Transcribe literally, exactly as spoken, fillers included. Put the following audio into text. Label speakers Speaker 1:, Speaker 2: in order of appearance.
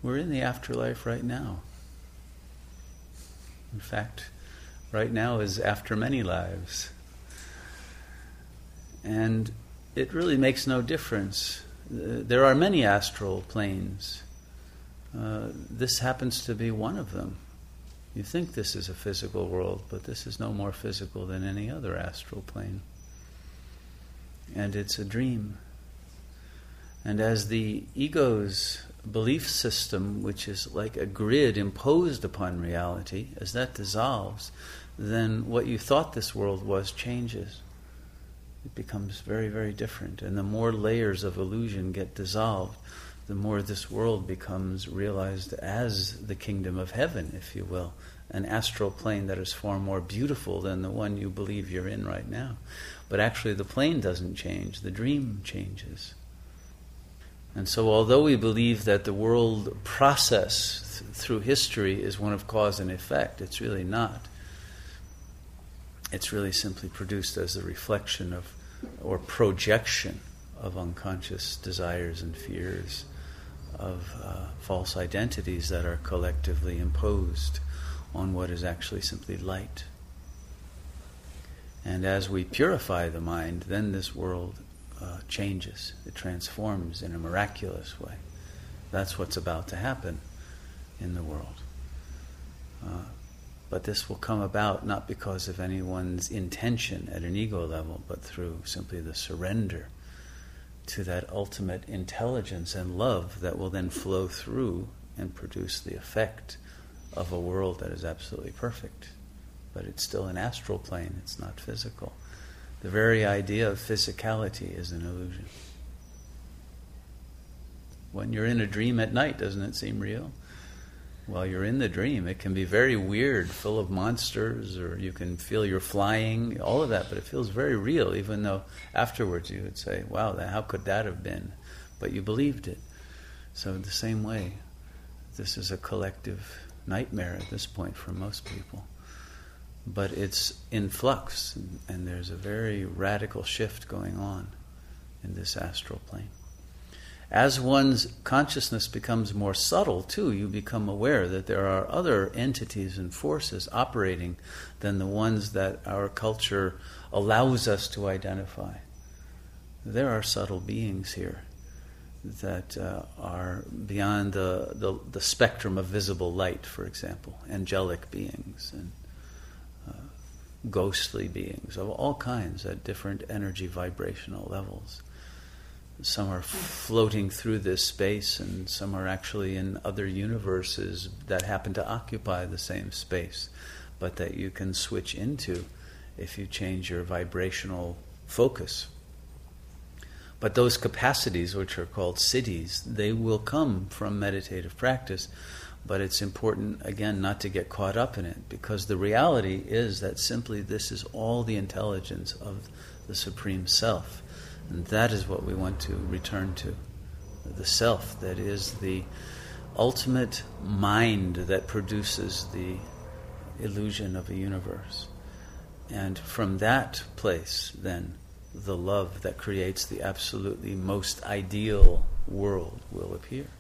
Speaker 1: We're in the afterlife right now. In fact, right now is after many lives. And it really makes no difference. Uh, there are many astral planes. Uh, this happens to be one of them. You think this is a physical world, but this is no more physical than any other astral plane. And it's a dream. And as the ego's belief system, which is like a grid imposed upon reality, as that dissolves, then what you thought this world was changes. It becomes very, very different. And the more layers of illusion get dissolved, the more this world becomes realized as the kingdom of heaven, if you will, an astral plane that is far more beautiful than the one you believe you're in right now. But actually the plane doesn't change, the dream changes. And so although we believe that the world process th- through history is one of cause and effect, it's really not. It's really simply produced as a reflection of, or projection of unconscious desires and fears, of uh, false identities that are collectively imposed on what is actually simply light. And as we purify the mind, then this world uh, changes. It transforms in a miraculous way. That's what's about to happen in the world. Uh, but this will come about not because of anyone's intention at an ego level, but through simply the surrender to that ultimate intelligence and love that will then flow through and produce the effect of a world that is absolutely perfect. But it's still an astral plane, it's not physical. The very idea of physicality is an illusion. When you're in a dream at night, doesn't it seem real? While you're in the dream, it can be very weird, full of monsters, or you can feel you're flying, all of that, but it feels very real, even though afterwards you would say, wow, that, how could that have been? But you believed it. So the same way, this is a collective nightmare at this point for most people. But it's in flux, and, and there's a very radical shift going on in this astral plane. As one's consciousness becomes more subtle, too, you become aware that there are other entities and forces operating than the ones that our culture allows us to identify. There are subtle beings here that uh, are beyond the, the, the spectrum of visible light, for example, angelic beings and uh, ghostly beings of all kinds at different energy vibrational levels. Some are floating through this space, and some are actually in other universes that happen to occupy the same space, but that you can switch into if you change your vibrational focus. But those capacities, which are called siddhis, they will come from meditative practice, but it's important, again, not to get caught up in it, because the reality is that simply this is all the intelligence of the Supreme Self. And that is what we want to return to. The self that is the ultimate mind that produces the illusion of a universe. And from that place, then, the love that creates the absolutely most ideal world will appear.